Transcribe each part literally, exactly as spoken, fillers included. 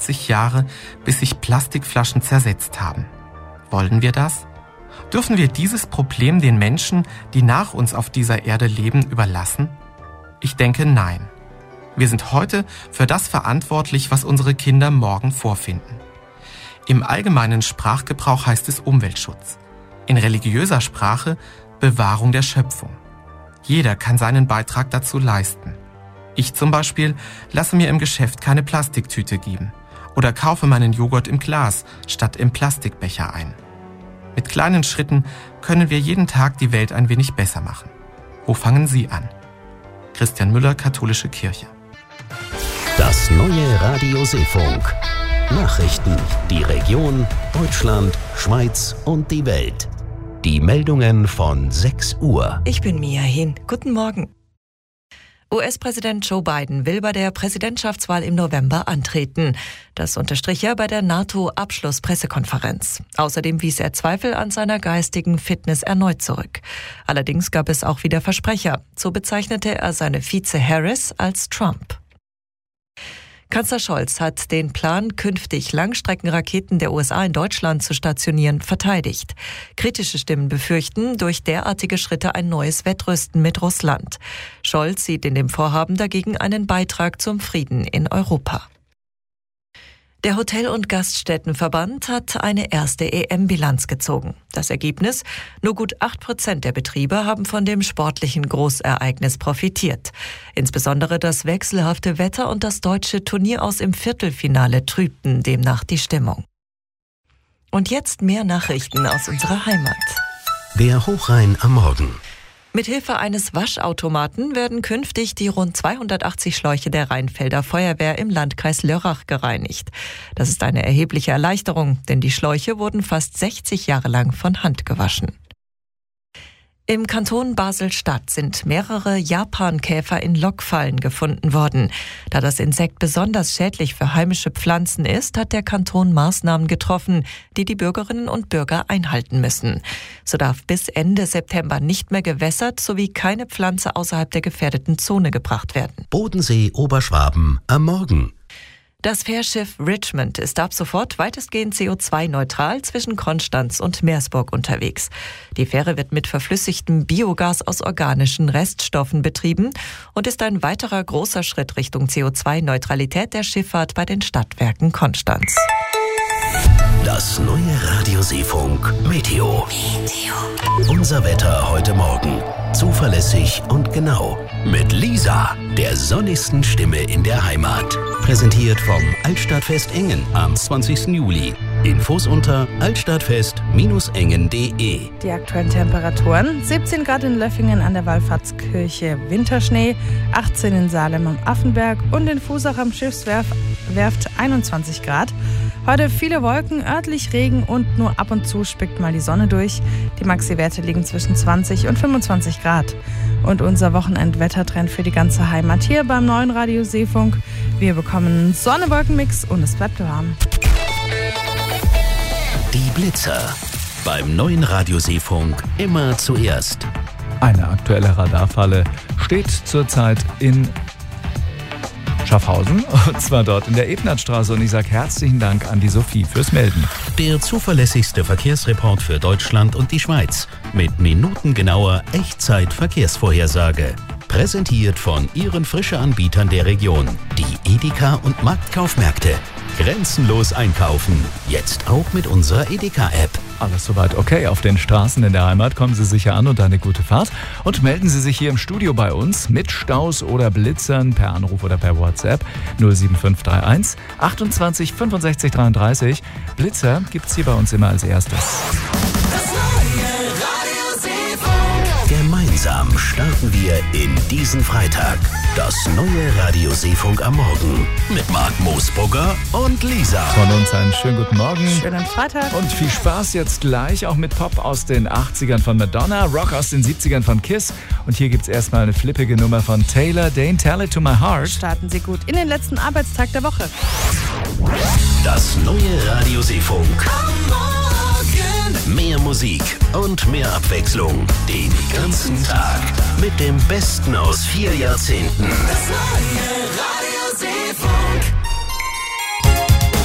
achtzig Jahre, bis sich Plastikflaschen zersetzt haben. Wollen wir das? Dürfen wir dieses Problem den Menschen, die nach uns auf dieser Erde leben, überlassen? Ich denke, nein. Wir sind heute für das verantwortlich, was unsere Kinder morgen vorfinden. Im allgemeinen Sprachgebrauch heißt es Umweltschutz. In religiöser Sprache Bewahrung der Schöpfung. Jeder kann seinen Beitrag dazu leisten. Ich zum Beispiel lasse mir im Geschäft keine Plastiktüte geben oder kaufe meinen Joghurt im Glas statt im Plastikbecher ein. Mit kleinen Schritten können wir jeden Tag die Welt ein wenig besser machen. Wo fangen Sie an? Christian Müller, Katholische Kirche. Das neue Radio Seefunk. Nachrichten, die Region, Deutschland, Schweiz und die Welt. Die Meldungen von sechs Uhr. Ich bin Mia Hin. Guten Morgen. U S-Präsident Joe Biden will bei der Präsidentschaftswahl im November antreten. Das unterstrich er bei der NATO-Abschlusspressekonferenz. Außerdem wies er Zweifel an seiner geistigen Fitness erneut zurück. Allerdings gab es auch wieder Versprecher. So bezeichnete er seine Vize Harris als Trump. Kanzler Scholz hat den Plan, künftig Langstreckenraketen der U S A in Deutschland zu stationieren, verteidigt. Kritische Stimmen befürchten durch derartige Schritte ein neues Wettrüsten mit Russland. Scholz sieht in dem Vorhaben dagegen einen Beitrag zum Frieden in Europa. Der Hotel- und Gaststättenverband hat eine erste E M-Bilanz gezogen. Das Ergebnis? Nur gut acht Prozent der Betriebe haben von dem sportlichen Großereignis profitiert. Insbesondere das wechselhafte Wetter und das deutsche Turnieraus im Viertelfinale trübten demnach die Stimmung. Und jetzt mehr Nachrichten aus unserer Heimat. Der Hochrhein am Morgen. Mithilfe eines Waschautomaten werden künftig die rund zweihundertachtzig Schläuche der Rheinfelder Feuerwehr im Landkreis Lörrach gereinigt. Das ist eine erhebliche Erleichterung, denn die Schläuche wurden fast sechzig Jahre lang von Hand gewaschen. Im Kanton Basel-Stadt sind mehrere Japankäfer in Lockfallen gefunden worden. Da das Insekt besonders schädlich für heimische Pflanzen ist, hat der Kanton Maßnahmen getroffen, die die Bürgerinnen und Bürger einhalten müssen. So darf bis Ende September nicht mehr gewässert sowie keine Pflanze außerhalb der gefährdeten Zone gebracht werden. Bodensee, Oberschwaben am Morgen. Das Fährschiff Richmond ist ab sofort weitestgehend C O zwei neutral zwischen Konstanz und Meersburg unterwegs. Die Fähre wird mit verflüssigtem Biogas aus organischen Reststoffen betrieben und ist ein weiterer großer Schritt Richtung C O zwei Neutralität der Schifffahrt bei den Stadtwerken Konstanz. Das neue Radio Seefunk Meteo. Meteo. Unser Wetter heute Morgen. Zuverlässig und genau. Mit Lisa, der sonnigsten Stimme in der Heimat. Präsentiert vom Altstadtfest Engen am zwanzigsten Juli. Infos unter altstadtfest Bindestrich engen Punkt de. Die aktuellen Temperaturen: siebzehn Grad in Löffingen an der Wallfahrtskirche, Winterschnee, achtzehn in Salem am Affenberg und in Fusach am Schiffswerft einundzwanzig Grad. Heute viele Wolken, örtlich Regen und nur ab und zu spickt mal die Sonne durch. Die Maxi-Werte liegen zwischen zwanzig und fünfundzwanzig Grad. Und unser Wochenendwettertrend für die ganze Heimat hier beim neuen Radio Seefunk. Wir bekommen Sonne-Wolken-Mix und es bleibt warm. Die Blitzer. Beim neuen Radio Seefunk immer zuerst. Eine aktuelle Radarfalle steht zurzeit in Schaffhausen, und zwar dort in der Ebnertstraße. Und ich sage herzlichen Dank an die Sophie fürs Melden. Der zuverlässigste Verkehrsreport für Deutschland und die Schweiz mit minutengenauer Echtzeit-Verkehrsvorhersage. Präsentiert von Ihren Frische-Anbietern der Region, die Edeka und Marktkaufmärkte. Grenzenlos einkaufen, jetzt auch mit unserer Edeka-App. Alles soweit okay. Auf den Straßen in der Heimat kommen Sie sicher an und eine gute Fahrt. Und melden Sie sich hier im Studio bei uns mit Staus oder Blitzern per Anruf oder per WhatsApp null sieben fünf drei eins achtundzwanzig fünfundsechzig dreiunddreißig. Blitzer gibt's hier bei uns immer als erstes. Gemeinsam starten wir in diesen Freitag. Das neue Radio Seefunk am Morgen mit Marc Moosbrugger und Lisa. Von uns einen schönen guten Morgen. Schönen Freitag. Und viel Spaß jetzt gleich auch mit Pop aus den achtzigern von Madonna, Rock aus den siebzigern von Kiss. Und hier gibt's erstmal eine flippige Nummer von Taylor, Dane, Tell It To My Heart. Starten Sie gut in den letzten Arbeitstag der Woche. Das neue Radio Seefunk. Mehr Musik und mehr Abwechslung den ganzen Tag mit dem Besten aus vier Jahrzehnten. Das neue Radio Seefunk.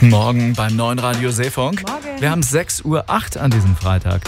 Guten Morgen beim neuen Radio Seefunk. Morgen. Wir haben sechs Uhr acht an diesem Freitag.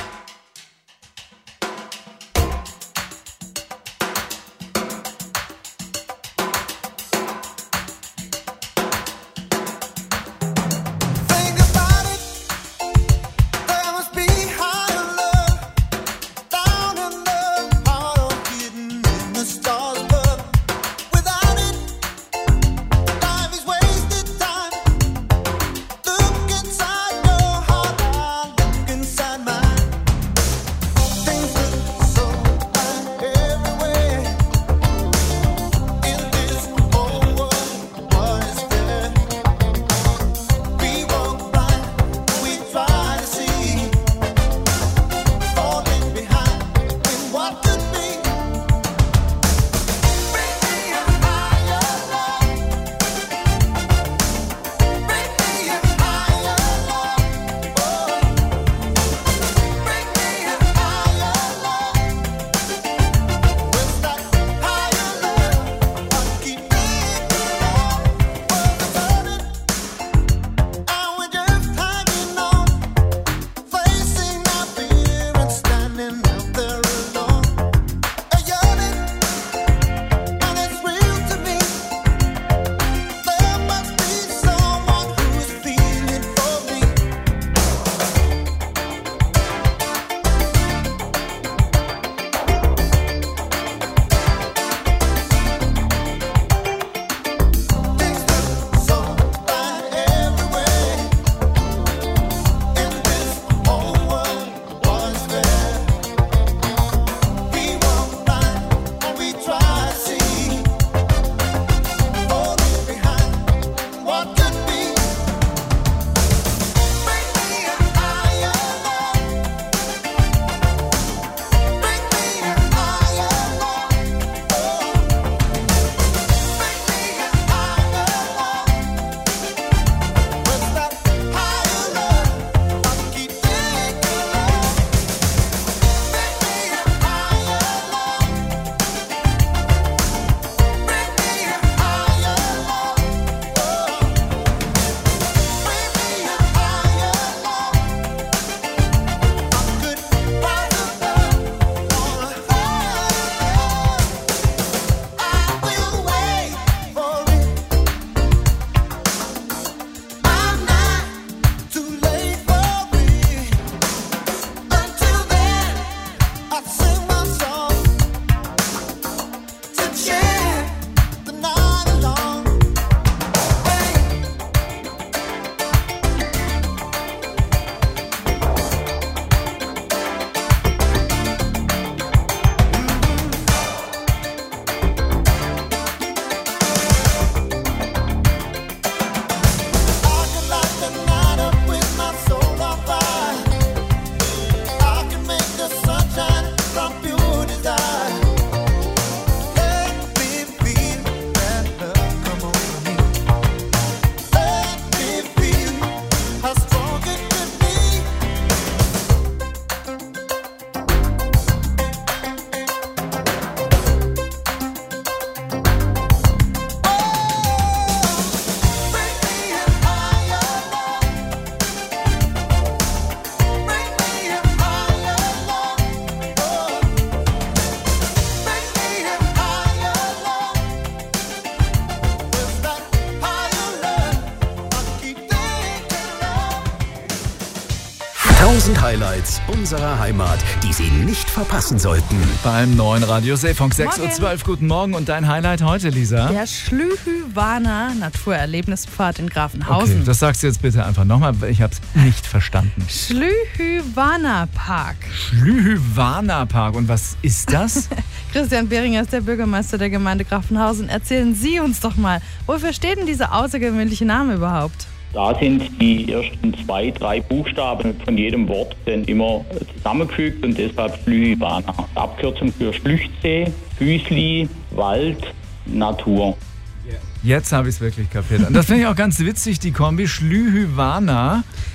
tausend Highlights unserer Heimat, die Sie nicht verpassen sollten. Beim neuen Radio Seefunk sechs Uhr zwölf. Guten Morgen und dein Highlight heute, Lisa? Der Schlühüwaner Naturerlebnisfahrt in Grafenhausen. Okay, das sagst du jetzt bitte einfach nochmal, ich habe es nicht verstanden. Schlühüwaner Park. Schlühüwaner Park. Und was ist das? Christian Behringer ist der Bürgermeister der Gemeinde Grafenhausen. Erzählen Sie uns doch mal, wofür steht denn dieser außergewöhnliche Name überhaupt? Da sind die ersten zwei, drei Buchstaben von jedem Wort dann immer zusammengefügt und deshalb Schlühüwaner. Abkürzung für Schlüchtsee, Füßli, Wald, Natur. Jetzt habe ich es wirklich kapiert. Und das finde ich auch ganz witzig, die Kombi Schlühüwaner.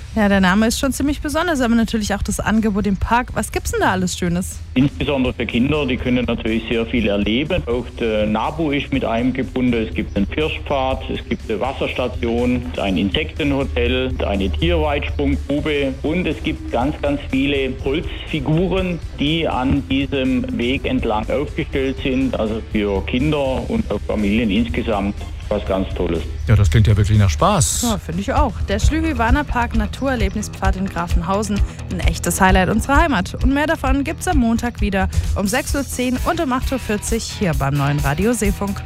Ja, der Name ist schon ziemlich besonders, aber natürlich auch das Angebot im Park. Was gibt's denn da alles Schönes? Insbesondere für Kinder, die können natürlich sehr viel erleben. Auch der NABU ist mit eingebunden. Es gibt einen Pirschpfad, es gibt eine Wasserstation, ein Insektenhotel, eine Tierweitsprunggrube und es gibt ganz, ganz viele Holzfiguren, die an diesem Weg entlang aufgestellt sind. Also für Kinder und auch Familien insgesamt was ganz Tolles. Ja, das klingt ja wirklich nach Spaß. Ja, finde ich auch. Der Schlühwi-Warner-Park Naturerlebnispfad in Grafenhausen. Ein echtes Highlight unserer Heimat. Und mehr davon gibt's am Montag wieder um sechs Uhr zehn und um acht Uhr vierzig hier beim neuen Radio Seefunk.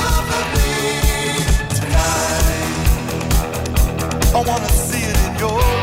I wanna see it in your